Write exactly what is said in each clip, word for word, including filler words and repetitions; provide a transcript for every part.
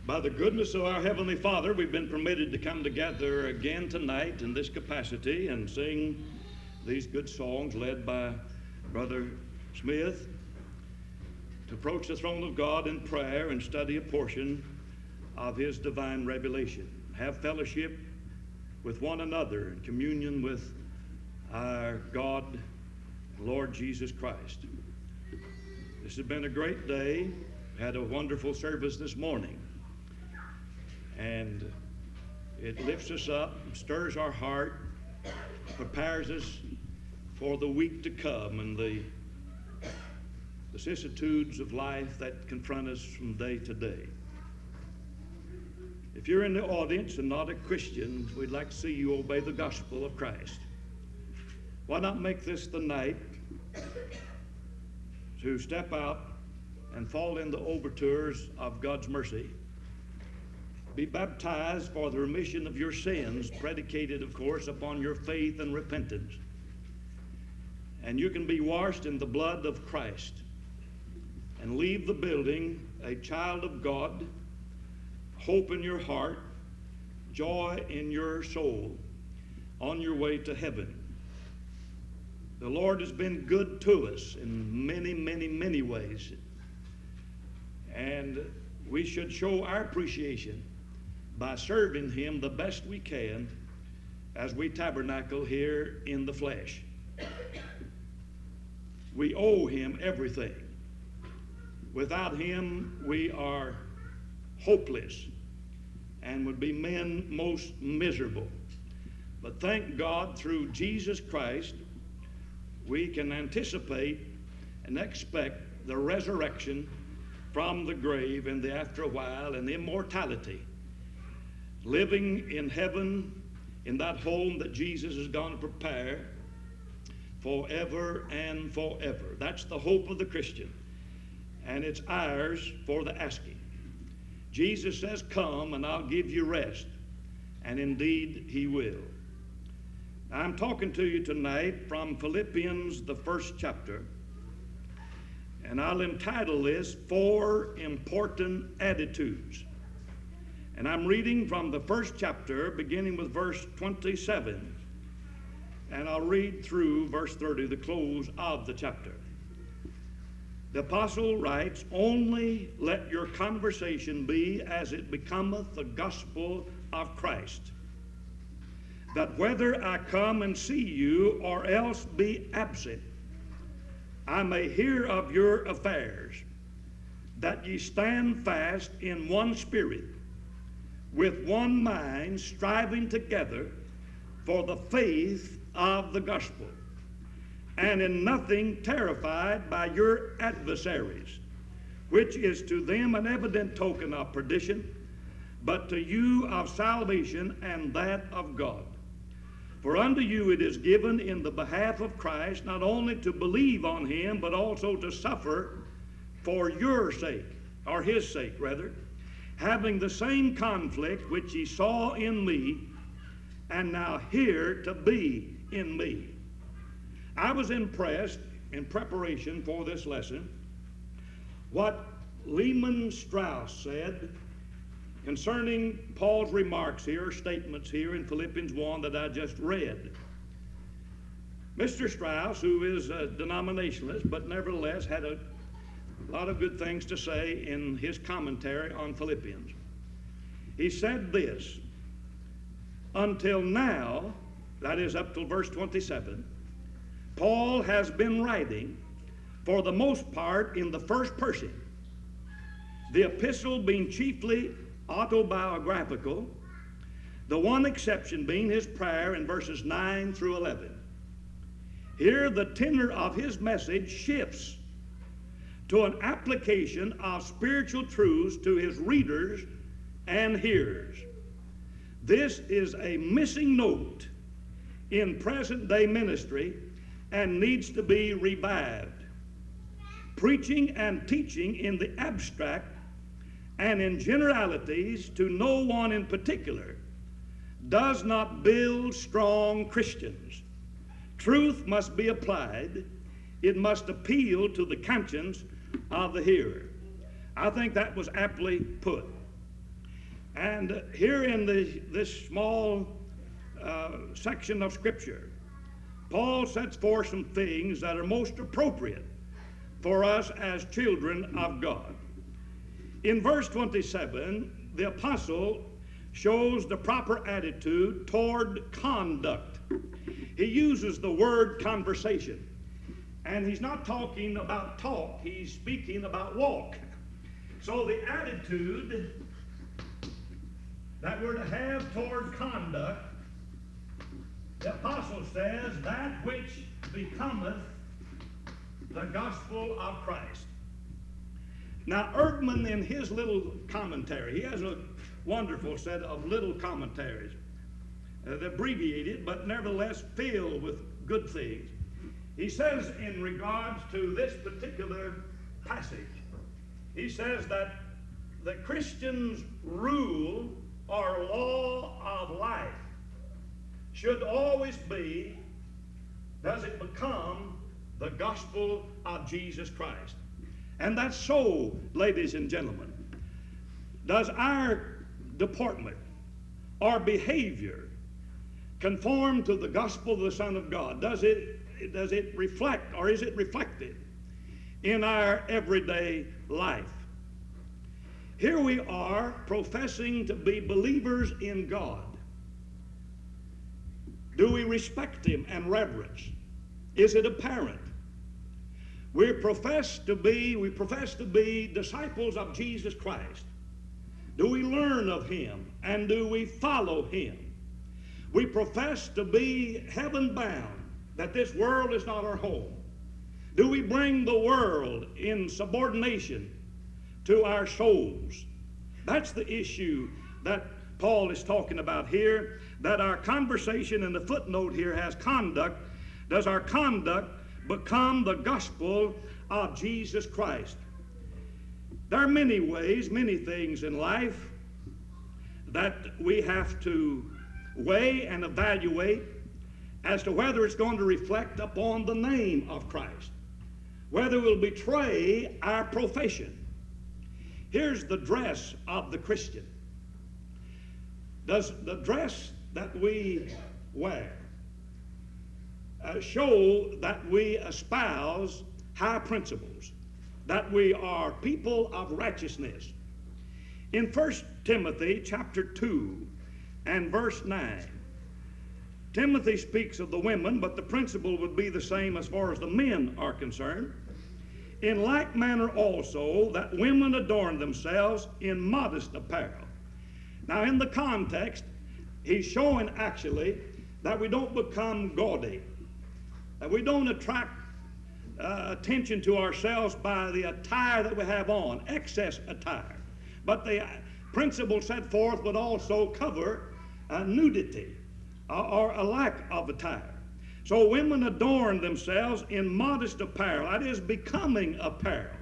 By the goodness of our Heavenly Father, we've been permitted to come together again tonight in this capacity and sing these good songs led by Brother Smith to approach the throne of God in prayer and study a portion of His divine revelation. Have fellowship with one another in communion with our God, Lord Jesus Christ. This has been a great day. Had a wonderful service this morning. And it lifts us up, stirs our heart, prepares us for the week to come and the vicissitudes of life that confront us from day to day. If you're in the audience and not a Christian, we'd like to see you obey the gospel of Christ. Why not make this the night to step out and fall in the overtures of God's mercy? Be baptized for the remission of your sins, predicated, of course, upon your faith and repentance. And you can be washed in the blood of Christ and leave the building a child of God, hope in your heart, joy in your soul, on your way to heaven. The Lord has been good to us in many, many, many ways. And we should show our appreciation by serving Him the best we can as we tabernacle here in the flesh. We owe Him everything. Without Him, we are hopeless and would be men most miserable. But thank God, through Jesus Christ, we can anticipate and expect the resurrection from the grave and the after a while and immortality. Living in heaven in that home that Jesus is going to prepare forever and forever. That's the hope of the Christian, and it's ours for the asking. Jesus says, "Come and I'll give you rest," and indeed He will. I'm talking to you tonight from Philippians, the first chapter, and I'll entitle this, Four Important Attitudes. And I'm reading from the first chapter, beginning with verse twenty-seven, and I'll read through verse thirty, the close of the chapter. The apostle writes, "Only let your conversation be as it becometh the gospel of Christ, that whether I come and see you or else be absent, I may hear of your affairs, that ye stand fast in one spirit, with one mind, striving together for the faith of the gospel, and in nothing terrified by your adversaries, which is to them an evident token of perdition, but to you of salvation and that of God. For unto you it is given in the behalf of Christ not only to believe on Him, but also to suffer for your sake, or His sake rather, having the same conflict which ye saw in me, and now hear to be in me." I was impressed in preparation for this lesson what Lehman Strauss said concerning Paul's remarks here, statements here in Philippians one that I just read. Mister Strauss, who is a denominationalist, but nevertheless had a A lot of good things to say in his commentary on Philippians. He said this, "Until now," that is up till verse twenty-seven, "Paul has been writing for the most part in the first person, the epistle being chiefly autobiographical, the one exception being his prayer in verses nine through eleven. Here the tenor of his message shifts to an application of spiritual truths to his readers and hearers. This is a missing note in present-day ministry and needs to be revived. Preaching and teaching in the abstract and in generalities to no one in particular does not build strong Christians. Truth must be applied. It must appeal to the conscience of the hearer." I think that was aptly put. And here in the, this small uh, section of Scripture, Paul sets forth some things that are most appropriate for us as children of God. In verse twenty-seven, the apostle shows the proper attitude toward conduct. He uses the word conversation. And he's not talking about talk, he's speaking about walk. So the attitude that we're to have toward conduct, the apostle says, that which becometh the gospel of Christ. Now, Erdman, in his little commentary, he has a wonderful set of little commentaries. Uh, they're abbreviated, but nevertheless filled with good things. He says in regards to this particular passage, he says that the Christian's rule or law of life should always be, does it become the gospel of Jesus Christ? And that's so, ladies and gentlemen. Does our deportment or behavior conform to the gospel of the Son of God? Does it, does it reflect, or is it reflected in our everyday life? Here we are professing to be believers in God. Do we respect Him and reverence? Is it apparent? We profess to be, we profess to be disciples of Jesus Christ. Do we learn of Him and do we follow Him? We profess to be heaven bound, that this world is not our home. Do we bring the world in subordination to our souls? That's the issue that Paul is talking about here, that our conversation in the footnote here has conduct. Does our conduct become the gospel of Jesus Christ? There are many ways, many things in life that we have to weigh and evaluate as to whether it's going to reflect upon the name of Christ, whether it will betray our profession. Here's the dress of the Christian. Does the dress that we wear uh, show that we espouse high principles, that we are people of righteousness? In First Timothy chapter two and verse nine, Timothy speaks of the women, but the principle would be the same as far as the men are concerned. In like manner also, that women adorn themselves in modest apparel. Now, in the context, he's showing actually that we don't become gaudy, that we don't attract uh, attention to ourselves by the attire that we have on, excess attire. But the principle set forth would also cover uh, nudity uh, or a lack of attire. So women adorn themselves in modest apparel, that is, becoming apparel,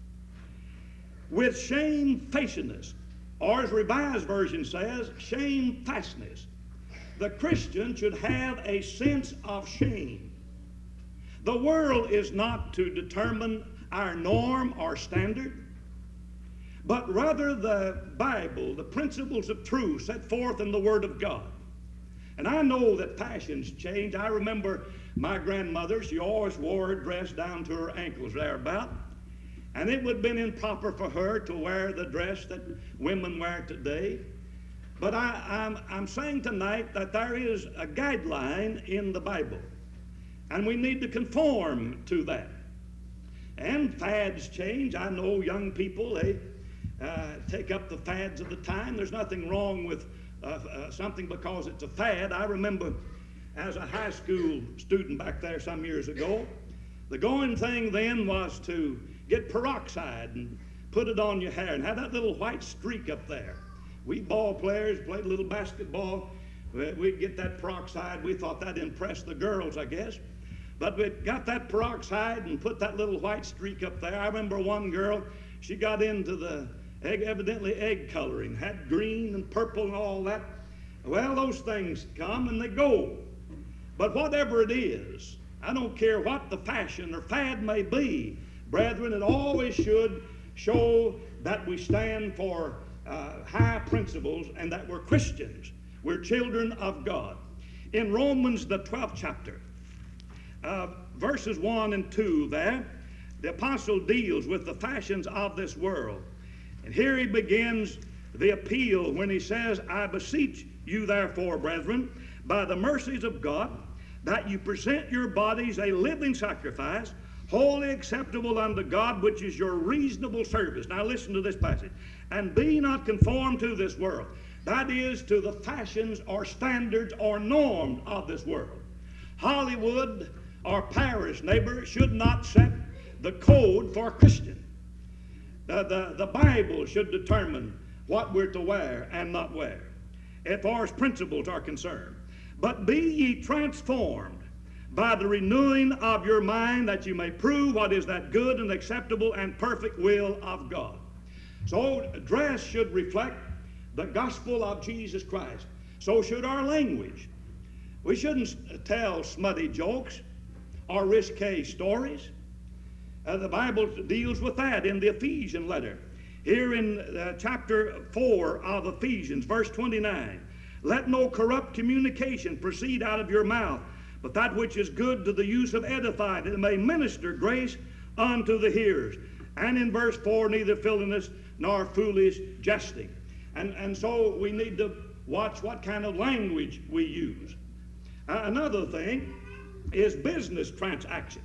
with shamefacedness, or as Revised Version says, shamefastness. The Christian should have a sense of shame. The world is not to determine our norm or standard, but rather the Bible, the principles of truth set forth in the Word of God. And I know that fashions change. I remember my grandmother, she always wore a dress down to her ankles thereabout. And it would have been improper for her to wear the dress that women wear today. But I, I'm, I'm saying tonight that there is a guideline in the Bible, and we need to conform to that. And fads change. I know young people, they uh, take up the fads of the time. There's nothing wrong with uh, uh, something because it's a fad. I remember as a high school student back there some years ago, the going thing then was to get peroxide and put it on your hair and have that little white streak up there. We ball players played a little basketball. We'd get that peroxide. We thought that impressed the girls, I guess. But we got that peroxide and put that little white streak up there. I remember one girl, she got into the egg, evidently egg coloring, had green and purple and all that. Well, those things come and they go. But whatever it is, I don't care what the fashion or fad may be, brethren, it always should show that we stand for uh, high principles and that we're Christians. We're children of God. In Romans, the twelfth chapter, uh, verses one and two there, the apostle deals with the fashions of this world. And here he begins the appeal when he says, I beseech you therefore, brethren, by the mercies of God, that you present your bodies a living sacrifice, wholly acceptable unto God, which is your reasonable service. Now listen to this passage. And be not conformed to this world. That is, to the fashions or standards or norms of this world. Hollywood or Paris, neighbor, should not set the code for a Christian. The, the, the Bible should determine what we're to wear and not wear, as far as principles are concerned. But be ye transformed by the renewing of your mind, that you may prove what is that good and acceptable and perfect will of God. So dress should reflect the gospel of Jesus Christ. So should our language. We shouldn't tell smutty jokes or risque stories. Uh, the Bible deals with that in the Ephesian letter. Here in uh, chapter four of Ephesians, verse twenty-nine, let no corrupt communication proceed out of your mouth, but that which is good to the use of edifying, that it may minister grace unto the hearers. And in verse four, neither filthiness nor foolish jesting. And, and so we need to watch what kind of language we use. Uh, another thing is business transaction.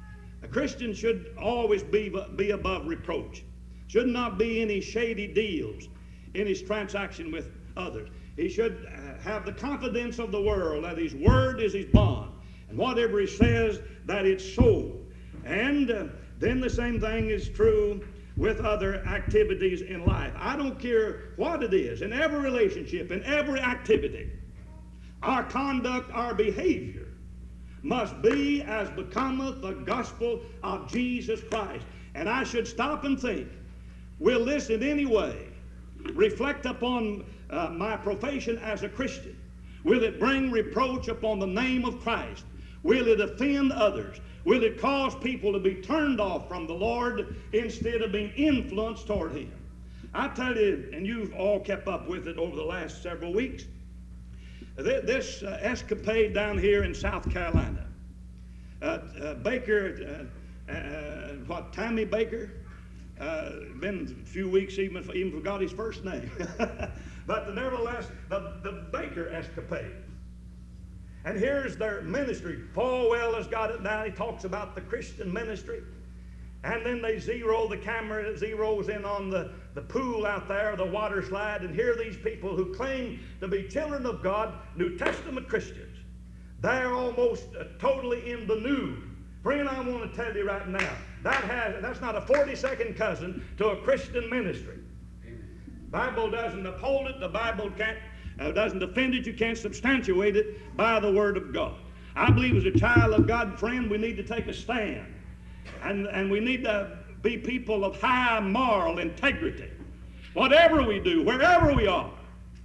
A Christian should always be, be above reproach. Should not be any shady deals in his transaction with others. He should have the confidence of the world that his word is his bond, and whatever he says, that it's so. And uh, then the same thing is true with other activities in life. I don't care what it is, in every relationship, in every activity, our conduct, our behavior must be as becometh the gospel of Jesus Christ. And I should stop and think, will this in any way reflect upon uh, my profession as a Christian? Will it bring reproach upon the name of Christ? Will it offend others? Will it cause people to be turned off from the Lord instead of being influenced toward Him? I tell you, and you've all kept up with it over the last several weeks, th- this uh, escapade down here in South Carolina. Uh, uh, Baker, uh, uh, what, Tammy Baker? Uh, been a few weeks, even, even forgot his first name. But the, nevertheless, the, the Baker escapade. And here's their ministry. Paul Well has got it down. He talks about the Christian ministry. And then they zero, the camera zeroes in on the, the pool out there, the water slide, and here are these people who claim to be children of God, New Testament Christians. They're almost uh, totally in the nude. Friend, I want to tell you right now, that has, that's not a forty-second cousin to a Christian ministry. The Bible doesn't uphold it. The Bible can't Uh, doesn't defend it. You can't substantiate it by the Word of God. I believe as a child of God, friend, we need to take a stand. And, and we need to be people of high moral integrity. Whatever we do, wherever we are,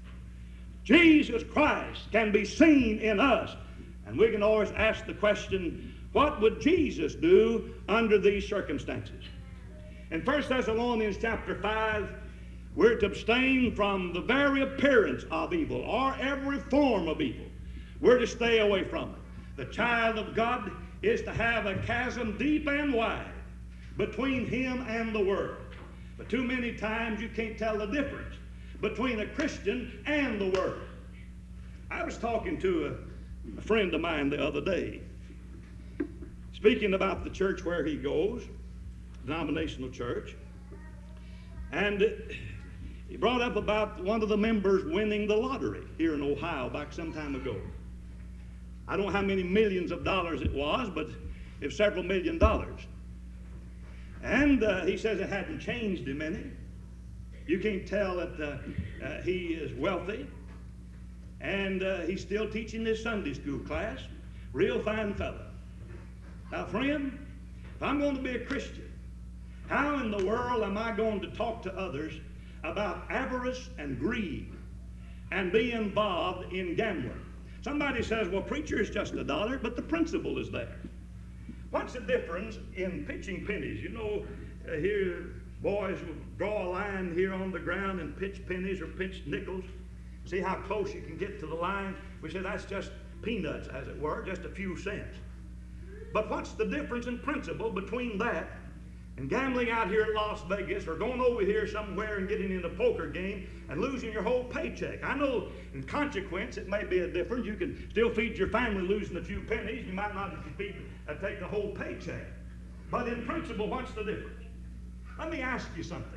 Jesus Christ can be seen in us. And we can always ask the question, what would Jesus do under these circumstances? In First Thessalonians chapter five, we're to abstain from the very appearance of evil or every form of evil. We're to stay away from it. The child of God is to have a chasm deep and wide between him and the world. But too many times you can't tell the difference between a Christian and the world. I was talking to a, a friend of mine the other day, speaking about the church where he goes, denominational church, and it, he brought up about one of the members winning the lottery here in Ohio back some time ago. I don't know how many millions of dollars it was, but it was several million dollars. And uh, he says it hadn't changed him any. You can't tell that uh, uh, he is wealthy. And uh, he's still teaching his Sunday school class. Real fine fellow. Now, friend, if I'm going to be a Christian, how in the world am I going to talk to others about avarice and greed and be involved in gambling? Somebody says, well, preacher, it's just a dollar, but the principle is there. What's the difference in pitching pennies? You know, uh, here boys will draw a line here on the ground and pitch pennies or pitch nickels. See how close you can get to the line? We say that's just peanuts, as it were, just a few cents. But what's the difference in principle between that and gambling out here at Las Vegas, or going over here somewhere and getting in a poker game and losing your whole paycheck? I know in consequence it may be a difference. You can still feed your family losing a few pennies. You might not feed, uh, take the whole paycheck. But in principle, what's the difference? Let me ask you something.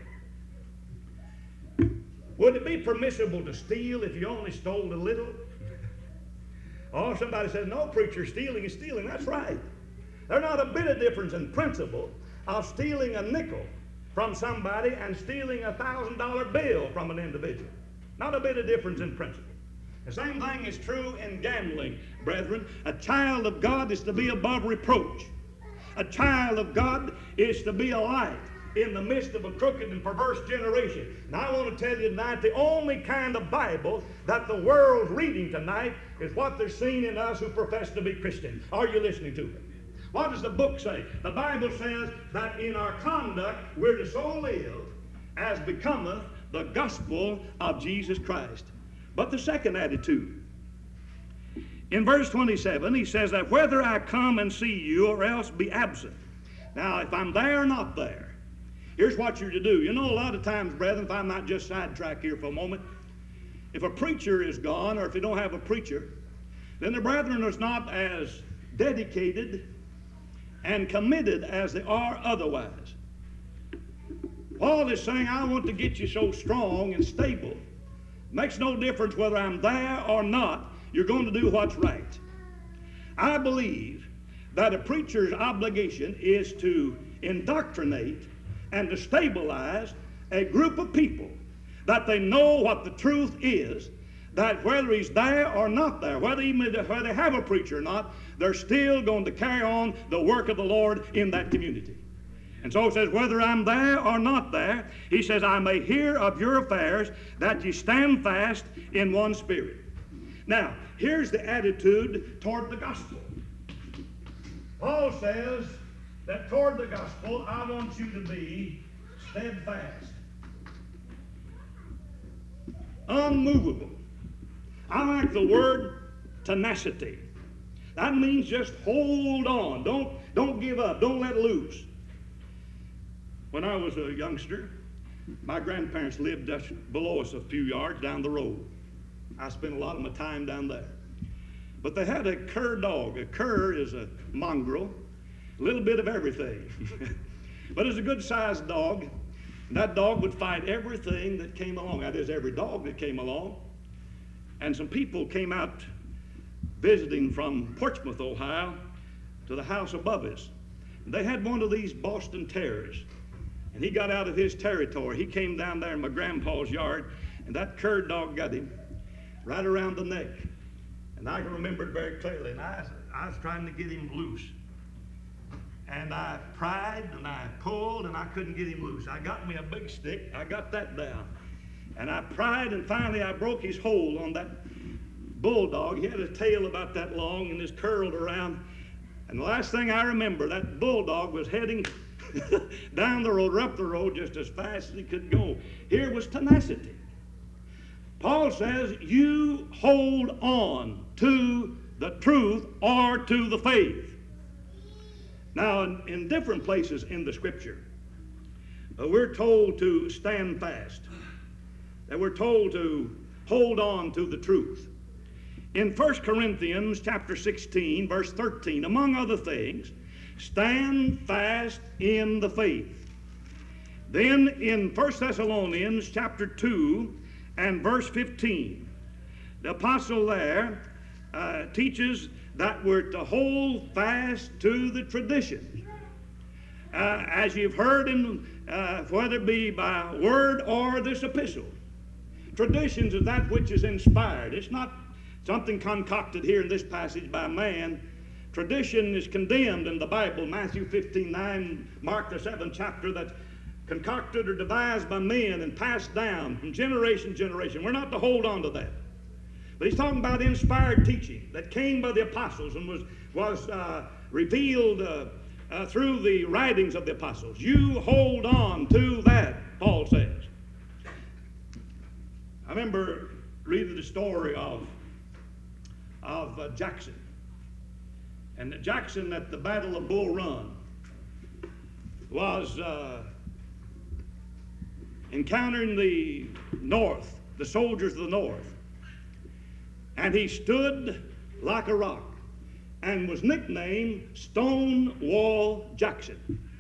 Would it be permissible to steal if you only stole a little? Oh, somebody says, no, preacher, stealing is stealing. That's right. There's not a bit of difference in principle of stealing a nickel from somebody and stealing a thousand dollar bill from an individual. Not a bit of difference in principle. The same thing is true in gambling, brethren. A child of God is to be above reproach. A child of God is to be a light in the midst of a crooked and perverse generation. And I want to tell you tonight, the only kind of Bible that the world's reading tonight is what they're seeing in us who profess to be Christians. Are you listening to me? What does the book say? The Bible says that in our conduct we're to so live as becometh the gospel of Jesus Christ. But the second attitude, in verse twenty-seven, he says that whether I come and see you or else be absent. Now, if I'm there or not there, here's what you're to do. You know, a lot of times, brethren, if I might just sidetrack here for a moment, if a preacher is gone, or if you don't have a preacher, then the brethren is not as dedicated and committed as they are otherwise. Paul is saying, I want to get you so strong and stable. Makes no difference whether I'm there or not, you're going to do what's right. I believe that a preacher's obligation is to indoctrinate and to stabilize a group of people, that they know what the truth is, that whether he's there or not there, whether even whether they have a preacher or not, they're still going to carry on the work of the Lord in that community. And so it says, whether I'm there or not there, he says, I may hear of your affairs, that you stand fast in one spirit. Now, here's the attitude toward the gospel. Paul says that toward the gospel, I want you to be steadfast, unmovable. I like the word tenacity. That means just hold on. Don't, don't give up. Don't let loose. When I was a youngster, my grandparents lived just below us a few yards down the road. I spent a lot of my time down there. But they had a cur dog. A cur is a mongrel, a little bit of everything. But it's a good-sized dog. And that dog would fight everything that came along. That is, every dog that came along. And some people came out visiting from Portsmouth, Ohio, to the house above us. And they had one of these Boston Terriers. And he got out of his territory. He came down there in my grandpa's yard, and that cur dog got him right around the neck. And I can remember it very clearly. And I, I was trying to get him loose. And I pried, and I pulled, and I couldn't get him loose. I got me a big stick. I got that down. And I pried, and finally I broke his hold on that bulldog. He had a tail about that long, and it's curled around. And the last thing I remember, that bulldog was heading down the road, or up the road, just as fast as he could go. Here was tenacity. Paul says, you hold on to the truth or to the faith. Now, in, in different places in the Scripture, uh, we're told to stand fast. That we're told to hold on to the truth. In First Corinthians chapter sixteen, verse thirteen, among other things, stand fast in the faith. Then in First Thessalonians chapter two and verse fifteen, the apostle there uh, teaches that we're to hold fast to the traditions. Uh, as you've heard, in, uh, whether it be by word or this epistle. Traditions is that which is inspired. It's not something concocted here in this passage by man. Tradition is condemned in the Bible, Matthew fifteen nine, Mark the seventh chapter, that's concocted or devised by men and passed down from generation to generation. We're not to hold on to that. But he's talking about inspired teaching that came by the apostles and was, was uh, revealed uh, uh, through the writings of the apostles. You hold on to that, Paul says. I remember reading the story of, of uh, Jackson. And Jackson at the Battle of Bull Run was uh, encountering the North, the soldiers of the North. And he stood like a rock and was nicknamed Stonewall Jackson.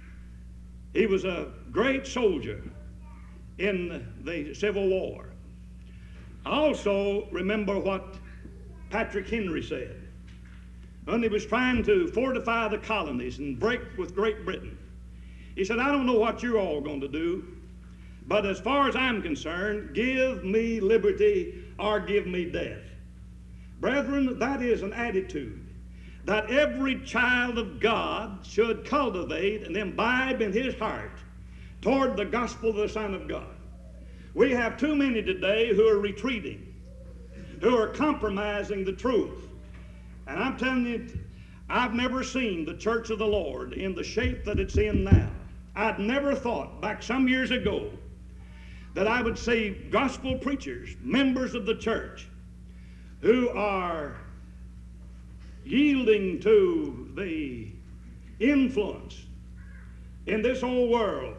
He was a great soldier in the Civil War. I also remember what Patrick Henry said when he was trying to fortify the colonies and break with Great Britain. He said, I don't know what you're all going to do, but as far as I'm concerned, give me liberty or give me death. Brethren, that is an attitude that every child of God should cultivate and imbibe in his heart toward the gospel of the Son of God. We have too many today who are retreating, who are compromising the truth. And I'm telling you, I've never seen the church of the Lord in the shape that it's in now. I'd never thought back some years ago that I would see gospel preachers, members of the church, who are yielding to the influence in this old world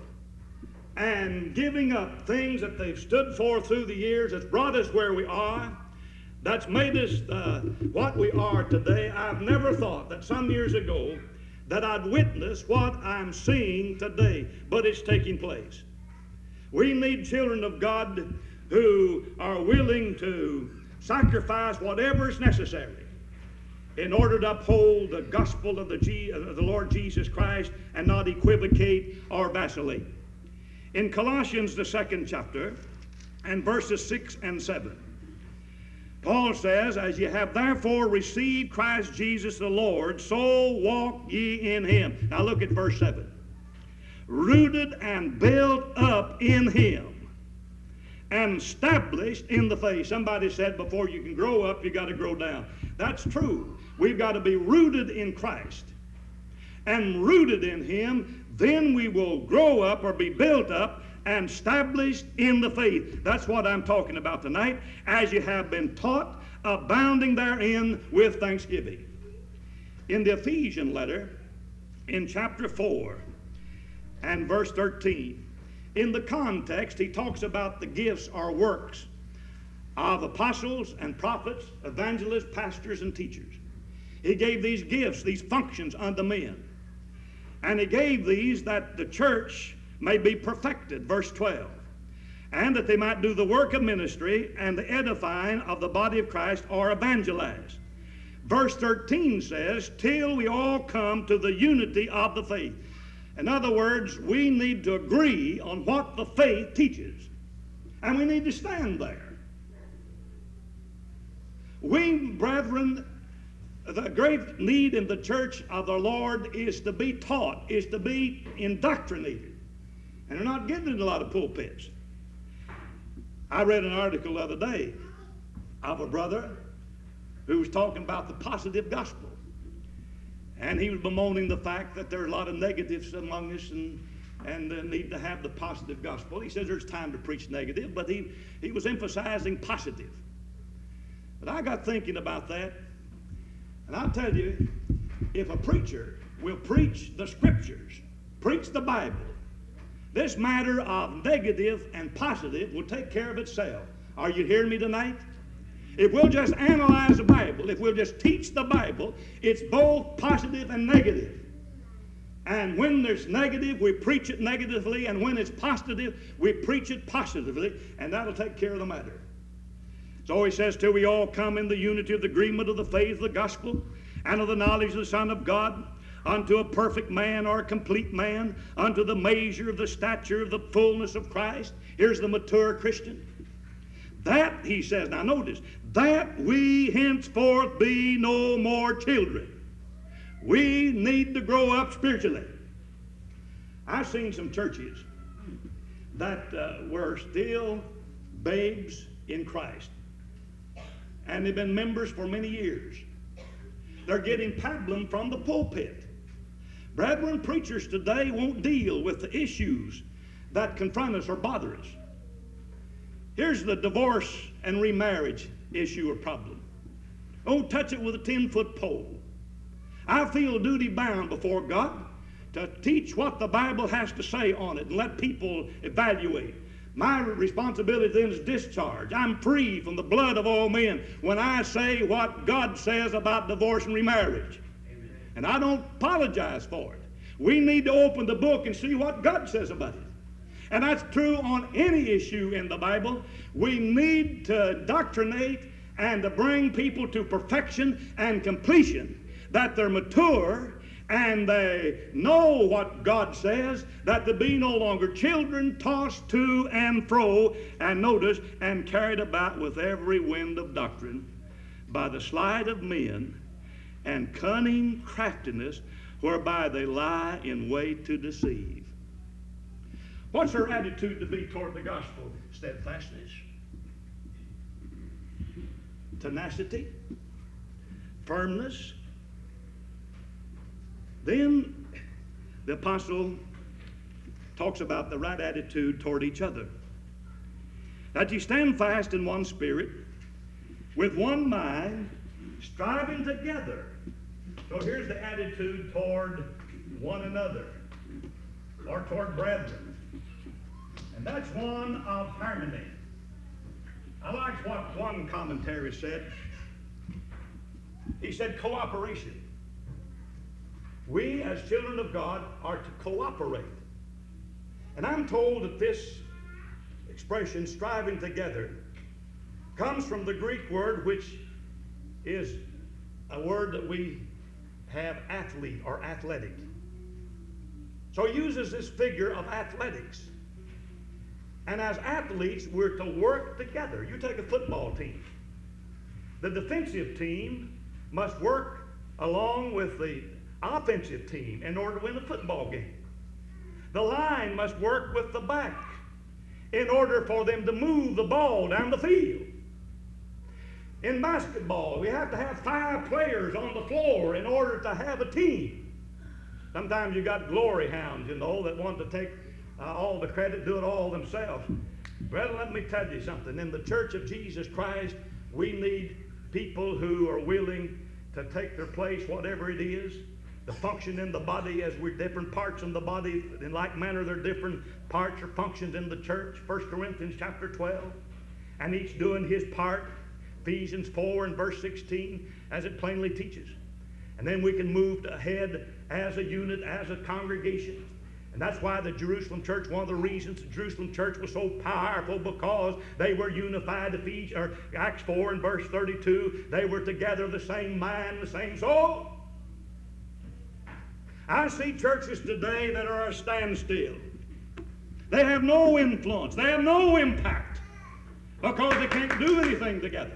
and giving up things that they've stood for through the years, that's brought us where we are, that's made us uh, what we are today. I've never thought that some years ago that I'd witness what I'm seeing today, but it's taking place. We need children of God who are willing to sacrifice whatever is necessary in order to uphold the gospel of the, G- of the Lord Jesus Christ and not equivocate or vacillate. In Colossians, the second chapter, and verses six and seven, Paul says, as ye have therefore received Christ Jesus the Lord, so walk ye in him. Now look at verse seven. Rooted and built up in him and established in the faith. Somebody said before you can grow up, you got to grow down. That's true. We've got to be rooted in Christ and rooted in him. Then we will grow up or be built up and established in the faith. That's what I'm talking about tonight. As you have been taught, abounding therein with thanksgiving. In the Ephesian letter, in chapter four and verse thirteen, in the context, he talks about the gifts or works of apostles and prophets, evangelists, pastors, and teachers. He gave these gifts, these functions unto men. And he gave these that the church may be perfected, verse twelve, and that they might do the work of ministry and the edifying of the body of Christ, or evangelize. Verse thirteen says, till we all come to the unity of the faith. In other words, we need to agree on what the faith teaches, and we need to stand there. We, brethren, the great need in the church of the Lord is to be taught, is to be indoctrinated. And they're not getting in a lot of pulpits. I read an article the other day of a brother who was talking about the positive gospel. And he was bemoaning the fact that there are a lot of negatives among us and, and uh, need to have the positive gospel. He says there's time to preach negative, but he, he was emphasizing positive. But I got thinking about that. And I'll tell you, if a preacher will preach the scriptures, preach the Bible, this matter of negative and positive will take care of itself. Are you hearing me tonight? If we'll just analyze the Bible, if we'll just teach the Bible, it's both positive and negative. And when there's negative, we preach it negatively, and when it's positive, we preach it positively, and that'll take care of the matter. So he says, till we all come in the unity of the agreement of the faith of the gospel and of the knowledge of the Son of God, unto a perfect man or a complete man, unto the measure of the stature of the fullness of Christ. Here's the mature Christian. That, he says, now notice, that we henceforth be no more children. We need to grow up spiritually. I've seen some churches that uh, were still babes in Christ. And they've been members for many years. They're getting pablum from the pulpit. Brethren, preachers today won't deal with the issues that confront us or bother us. Here's the divorce and remarriage issue or problem. Don't touch it with a ten-foot pole. I feel duty bound before God to teach what the Bible has to say on it and let people evaluate. My responsibility then is discharged. I'm free from the blood of all men when I say what God says about divorce and remarriage. Amen. And I don't apologize for it. We need to open the book and see what God says about it. And that's true on any issue in the Bible. We need to doctrinate and to bring people to perfection and completion, that they're mature and they know what God says, that they be no longer children tossed to and fro, and notice, and carried about with every wind of doctrine by the sleight of men and cunning craftiness, whereby they lie in wait to deceive. What's our attitude to be toward the gospel? Steadfastness, tenacity, firmness. Then the apostle talks about the right attitude toward each other. That you stand fast in one spirit, with one mind, striving together. So here's the attitude toward one another, or toward brethren. And that's one of harmony. I like what one commentary said. He said cooperation. We, as children of God, are to cooperate. And I'm told that this expression, striving together, comes from the Greek word, which is a word that we have athlete or athletic. So he uses this figure of athletics. And as athletes, we're to work together. You take a football team. The defensive team must work along with the offensive team in order to win a football game. The line must work with the back in order for them to move the ball down the field. In basketball, we have to have five players on the floor in order to have a team. Sometimes you got glory hounds, you know, that want to take uh, all the credit, do it all themselves. Well, let me tell you something. In the Church of Jesus Christ, we need people who are willing to take their place, whatever it is. The function in the body, as we're different parts in the body, in like manner there are different parts or functions in the church. First Corinthians chapter twelve, and each doing his part. Ephesians four and verse sixteen, as it plainly teaches. And then we can move ahead as a unit, as a congregation. And that's why the Jerusalem church, one of the reasons the Jerusalem church was so powerful, because they were unified. Ephesians, or Acts four and verse thirty-two, they were together, the same mind, the same soul. I see churches today that are a standstill. They have no influence. They have no impact because they can't do anything together.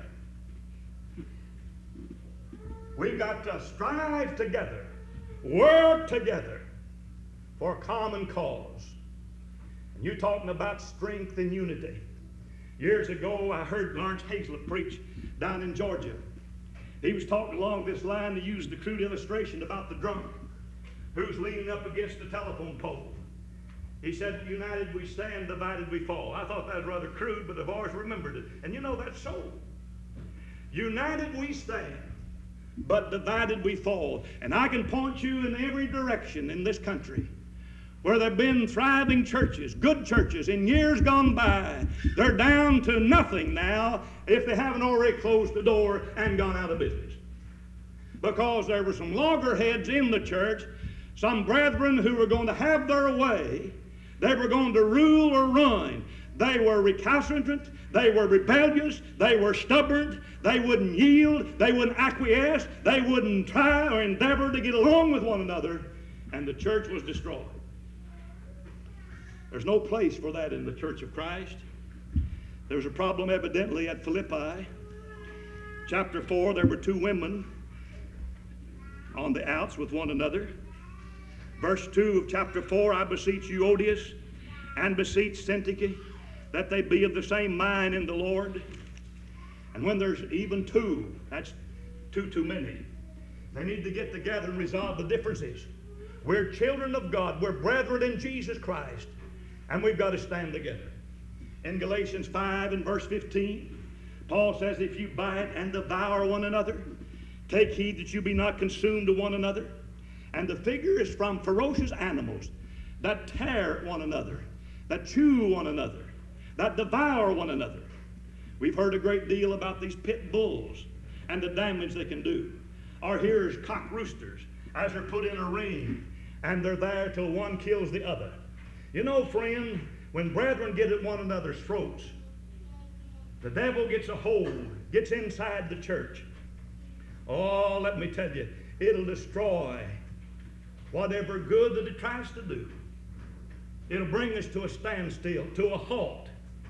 We've got to strive together, work together for a common cause. And you're talking about strength and unity. Years ago, I heard Lawrence Hazlett preach down in Georgia. He was talking along this line to use the crude illustration about the drunk who's leaning up against the telephone pole. He said, united we stand, divided we fall. I thought that was rather crude, but I've always remembered it. And you know, that's so. United we stand, but divided we fall. And I can point you in every direction in this country where there have been thriving churches, good churches, in years gone by. They're down to nothing now if they haven't already closed the door and gone out of business. Because there were some loggerheads in the church, some brethren who were going to have their way. They were going to rule or run. They were recalcitrant. They were rebellious. They were stubborn. They wouldn't yield. They wouldn't acquiesce. They wouldn't try or endeavor to get along with one another. And the church was destroyed. There's no place for that in the Church of Christ. There was a problem evidently at Philippi. Chapter four, there were two women on the outs with one another. Verse two of chapter four, I beseech Euodias and beseech Syntyche that they be of the same mind in the Lord. And when there's even two, that's two too many. They need to get together and resolve the differences. We're children of God. We're brethren in Jesus Christ. And we've got to stand together. In Galatians five and verse fifteen, Paul says, if you bite and devour one another, take heed that you be not consumed to one another. And the figure is from ferocious animals that tear one another, that chew one another, that devour one another. We've heard a great deal about these pit bulls and the damage they can do. Or here's cock roosters as they're put in a ring and they're there till one kills the other. You know, friend, when brethren get at one another's throats, the devil gets a hold, gets inside the church. Oh, let me tell you, it'll destroy whatever good that it tries to do. It'll bring us to a standstill, to a halt.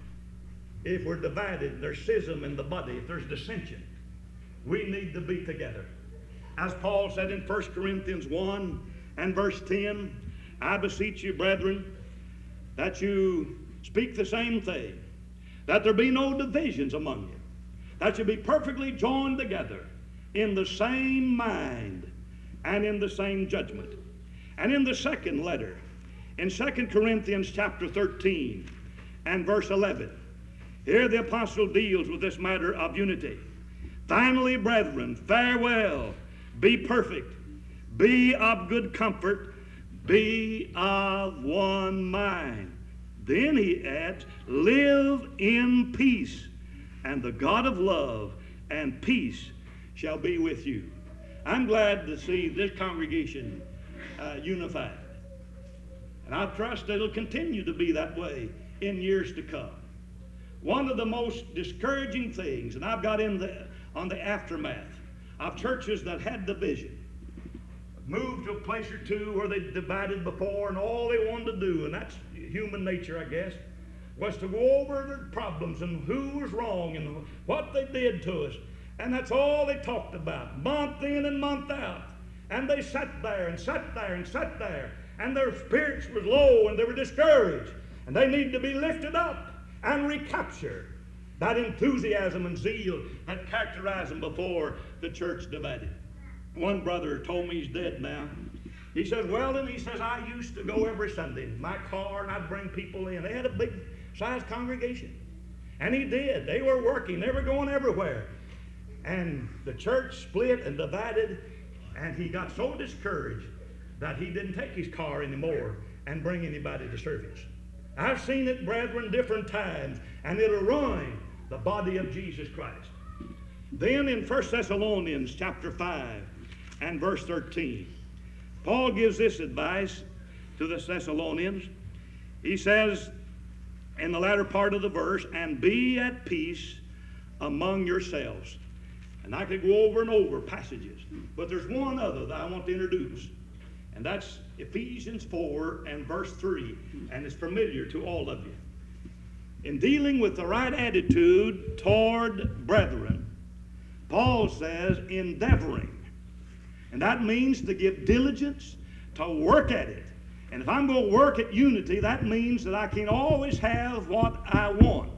If we're divided, there's schism in the body, if there's dissension, we need to be together. As Paul said in First Corinthians one and verse ten, I beseech you, brethren, that you speak the same thing, that there be no divisions among you, that you be perfectly joined together in the same mind and in the same judgment. And in the second letter, in Second Corinthians chapter thirteen and verse eleven, here the apostle deals with this matter of unity. Finally, brethren, farewell, be perfect, be of good comfort, be of one mind. Then he adds, live in peace, and the God of love and peace shall be with you. I'm glad to see this congregation uh, unified. And I trust it'll continue to be that way in years to come. One of the most discouraging things, and I've got in the, on the aftermath of churches that had division, moved to a place or two where they divided before, and all they wanted to do, and that's human nature, I guess, was to go over their problems and who was wrong and what they did to us. And that's all they talked about, month in and month out. And they sat there and sat there and sat there, and their spirits were low and they were discouraged. And they need to be lifted up and recapture that enthusiasm and zeal that characterized them before the church divided. One brother told me, he's dead now. He said, well, then, he says, I used to go every Sunday in my car and I'd bring people in. They had a big sized congregation. And he did. They were working. They were going everywhere. And the church split and divided, and he got so discouraged that he didn't take his car anymore and bring anybody to service. I've seen it, brethren, different times, and it'll ruin the body of Jesus Christ. Then in First Thessalonians chapter five and verse thirteen, Paul gives this advice to the Thessalonians. He says in the latter part of the verse, and be at peace among yourselves. And I could go over and over passages, but there's one other that I want to introduce, and that's Ephesians four and verse three, and it's familiar to all of you. In dealing with the right attitude toward brethren, Paul says endeavoring. And that means to give diligence, to work at it. And if I'm going to work at unity, that means that I can always have what I want.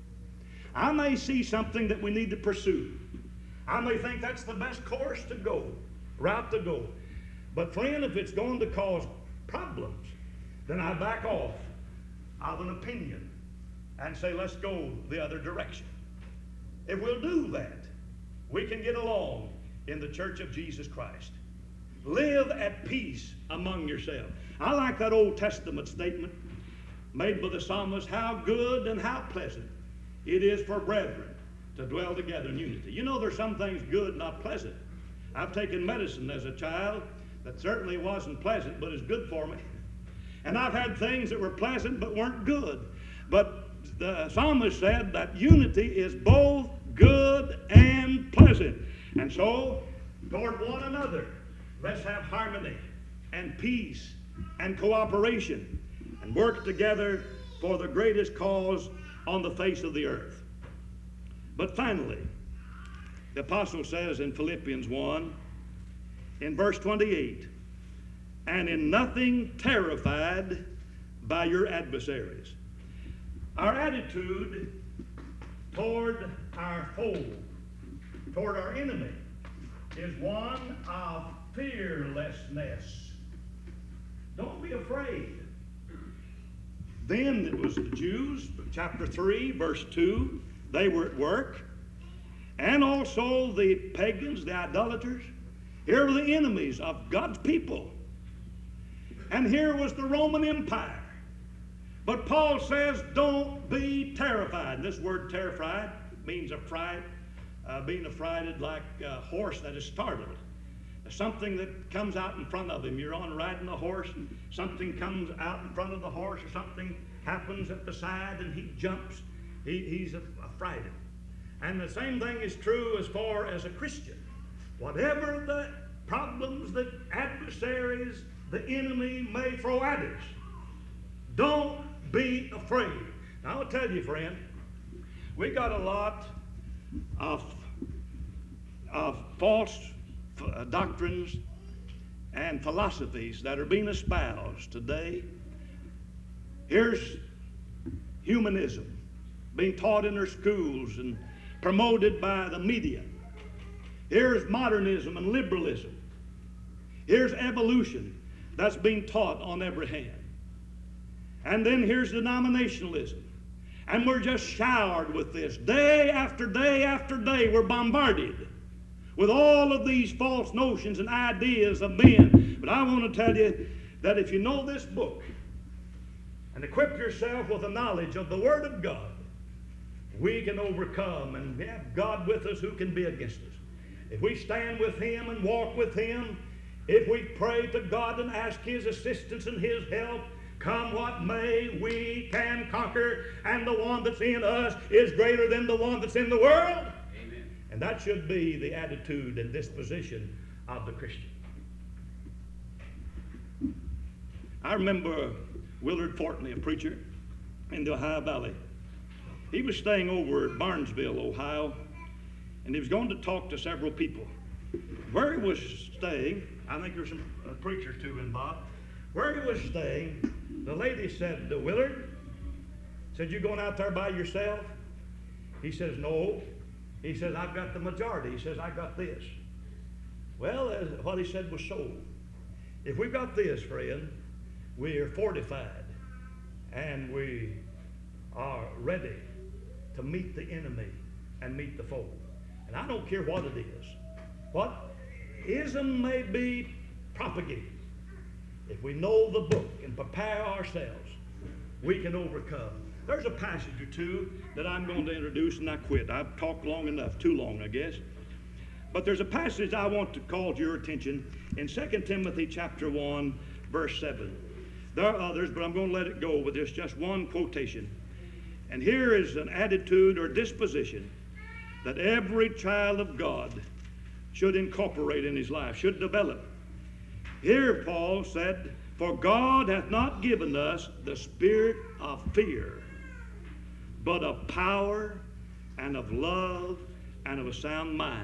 I may see something that we need to pursue. I may think that's the best course to go, route to go. But friend, if it's going to cause problems, then I back off of an opinion and say, let's go the other direction. If we'll do that, we can get along in the church of Jesus Christ. Live at peace among yourselves. I like that Old Testament statement made by the psalmist, how good and how pleasant it is for brethren to dwell together in unity. You know, there's some things good, not pleasant. I've taken medicine as a child that certainly wasn't pleasant, but is good for me. And I've had things that were pleasant but weren't good. But the psalmist said that unity is both good and pleasant. And so, toward one another, let's have harmony and peace and cooperation and work together for the greatest cause on the face of the earth. But finally, the apostle says in Philippians one, in verse twenty-eight, and in nothing terrified by your adversaries. Our attitude toward our foe, toward our enemy, is one of fearlessness. Don't be afraid. Then it was the Jews, chapter three, verse two. They were at work. And also the pagans, the idolaters. Here were the enemies of God's people. And here was the Roman Empire. But Paul says, don't be terrified. This word terrified means a fright, uh, being affrighted like a horse that is startled. Something that comes out in front of him. You're on riding a horse, and something comes out in front of the horse, or something happens at the side, and he jumps. He, he's affrighted. And the same thing is true as far as a Christian. Whatever the problems that adversaries, the enemy may throw at us, don't be afraid. Now, I'll tell you, friend, we got a lot of, of false uh, doctrines and philosophies that are being espoused today. Here's humanism being taught in their schools and promoted by the media. Here's modernism and liberalism. Here's evolution that's being taught on every hand. And then here's denominationalism. And we're just showered with this. Day after day after day, we're bombarded with all of these false notions and ideas of men. But I want to tell you that if you know this book and equip yourself with the knowledge of the Word of God, we can overcome and have God with us. Who can be against us? If we stand with Him and walk with Him, if we pray to God and ask His assistance and His help, come what may, we can conquer, and the one that's in us is greater than the one that's in the world. Amen. And that should be the attitude and disposition of the Christian. I remember Willard Fortney, a preacher in the Ohio Valley. He was staying over at Barnesville, Ohio, and he was going to talk to several people. Where he was staying, I think there's some uh, preachers too involved. Where he was staying, the lady said to Willard, said, you going out there by yourself? He says, no. He says, I've got the majority. He says, I got this. Well, uh, what he said was so. If we've got this, friend, we are fortified and we are ready to meet the enemy and meet the foe. And I don't care what it is. What ism may be propagated. If we know the book and prepare ourselves, we can overcome. There's a passage or two that I'm going to introduce and I quit. I've talked long enough, too long, I guess. But there's a passage I want to call to your attention in Second Timothy chapter one, verse seven. There are others, but I'm going to let it go with this just one quotation. And here is an attitude or disposition that every child of God should incorporate in his life, should develop. Here Paul said, for God hath not given us the spirit of fear, but of power and of love and of a sound mind.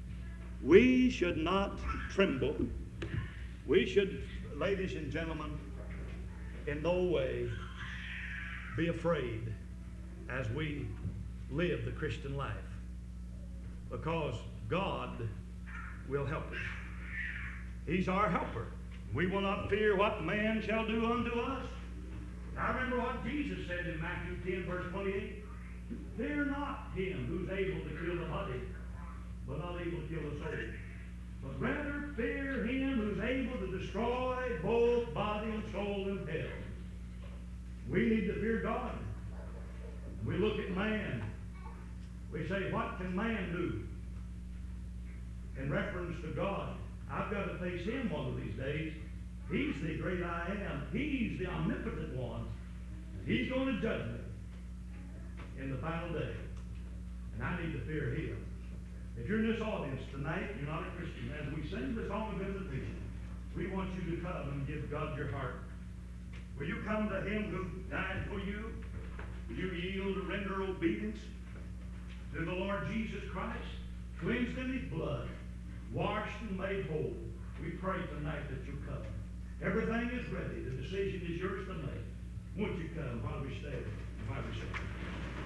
We should not tremble. We should, ladies and gentlemen, in no way be afraid as we live the Christian life, because God will help us. He's our helper. We will not fear what man shall do unto us. I remember what Jesus said in Matthew ten, verse twenty-eight. Fear not him who's able to kill the body, but not able to kill the soul. But rather fear him who's able to destroy both body and soul in hell. We need to fear God. We look at man. We say, what can man do? In reference to God, I've got to face him one of these days. He's the great I am. He's the omnipotent one. He's going to judge me in the final day. And I need to fear him. If you're in this audience tonight, you're not a Christian, as we sing the song of invitation, we want you to come and give God your heart. Will you come to him who died for you? Will you yield and render obedience to the Lord Jesus Christ, cleansed in his blood, washed and made whole? We pray tonight that you'll come. Everything is ready. The decision is yours to make. Won't you come while we stay and while we sing?